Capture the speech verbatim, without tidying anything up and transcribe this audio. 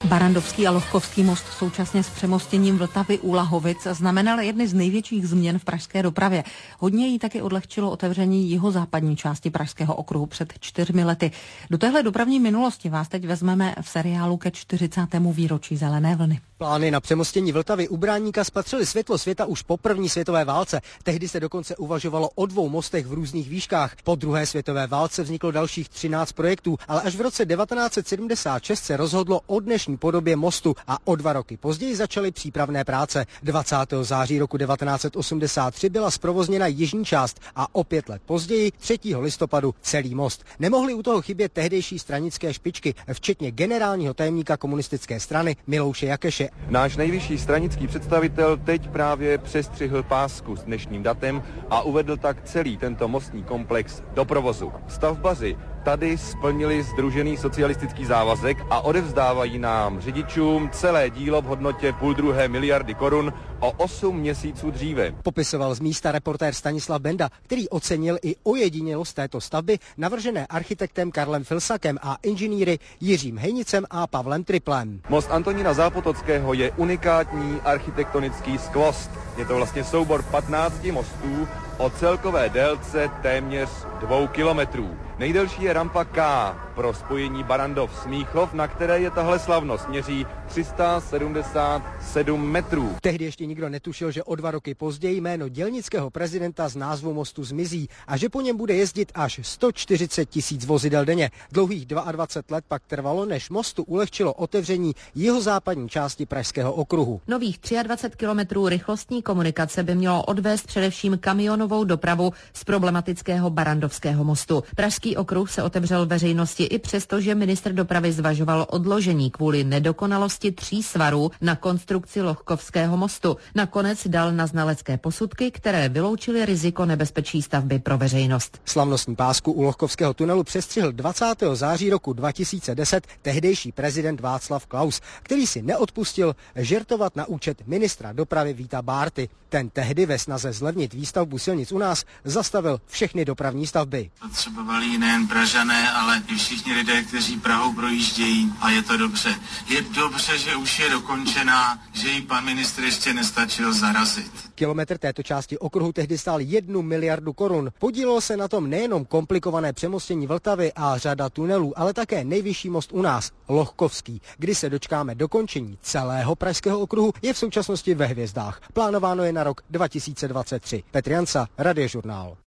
Barandovský a Lohkovský most současně s přemostěním Vltavy u Lahovic znamenal jedny z největších změn v pražské dopravě. Hodně jí taky odlehčilo otevření jihozápadní části pražského okruhu před čtyřmi lety. Do téhle dopravní minulosti vás teď vezmeme v seriálu ke čtyřicátému výročí Zelené vlny. Plány na přemostění Vltavy u Bráníka spatřily světlo světa už po první světové válce. Tehdy se dokonce uvažovalo o dvou mostech v různých výškách. Po druhé světové válce vzniklo dalších třináct projektů, ale až v roce devatenáct set sedmdesát šest se rozhodlo o dnešní podobě mostu a o dva roky později začaly přípravné práce. dvacátého září roku devatenáct set osmdesát tři byla zprovozněna jižní část a o pět let později, třetího listopadu, celý most. Nemohly u toho chybět tehdejší stranické špičky, včetně generálního tajemníka komunistické strany Milouše Jakeše. Náš nejvyšší stranický představitel teď právě přestřihl pásku s dnešním datem a uvedl tak celý tento mostní komplex do provozu. Stavbaři tady splnili sdružený socialistický závazek a odevzdávají nám řidičům celé dílo v hodnotě půl druhé miliardy korun o osm měsíců dříve. Popisoval z místa reportér Stanislav Benda, který ocenil i ojedinělost této stavby, navržené architektem Karlem Filsakem a inženýry Jiřím Hejnicem a Pavlem Triplem. Most Antonína Zápotockého je unikátní architektonický skvost. Je to vlastně soubor patnácti mostů o celkové délce téměř dvou kilometrů. Nejdelší je rampa K pro spojení Barandov-Smíchov, na které je tahle slavnost, měří tři sta sedmdesát sedm metrů. Tehdy ještě nikdo netušil, že o dva roky později jméno dělnického prezidenta z názvu mostu zmizí a že po něm bude jezdit až sto čtyřicet tisíc vozidel denně. Dlouhých dvacet dva let pak trvalo, než mostu ulehčilo otevření jihozápadní části pražského okruhu. Nových dvacet tři kilometrů rychlostní komunikace by mělo odvést především kamionovou dopravu z problematického Barandovského mostu. Pražský okruh se otevřel veřejnosti i přesto, že ministr dopravy zvažoval odložení kvůli nedokonalosti tří svarů na konstrukci Lohkovského mostu. Nakonec dal na znalecké posudky, které vyloučily riziko nebezpečí stavby pro veřejnost. Slavnostní pásku u Lohkovského tunelu přestřihl dvacátého září roku dva tisíce deset tehdejší prezident Václav Klaus, který si neodpustil žertovat na účet ministra dopravy Víta Bárty. Ten tehdy ve snaze zlevnit výstavbu silnic u nás zastavil všechny dopravní stavby. Potřebovali nejen Pražané, ale i všichni lidé, kteří Prahou projíždějí, a je to dobře. Je dobře, že už je dokončená, že ji pan ministr ještě nestačil zarazit. Kilometr této části okruhu tehdy stál jednu miliardu korun. Podílelo se na tom nejenom komplikované přemostění Vltavy a řada tunelů, ale také nejvyšší most u nás, Lohkovský. Kdy se dočkáme dokončení celého pražského okruhu, je v současnosti ve hvězdách. Plánováno je na rok dva tisíce dvacet tři. Petr Jansa, Radiožurnál.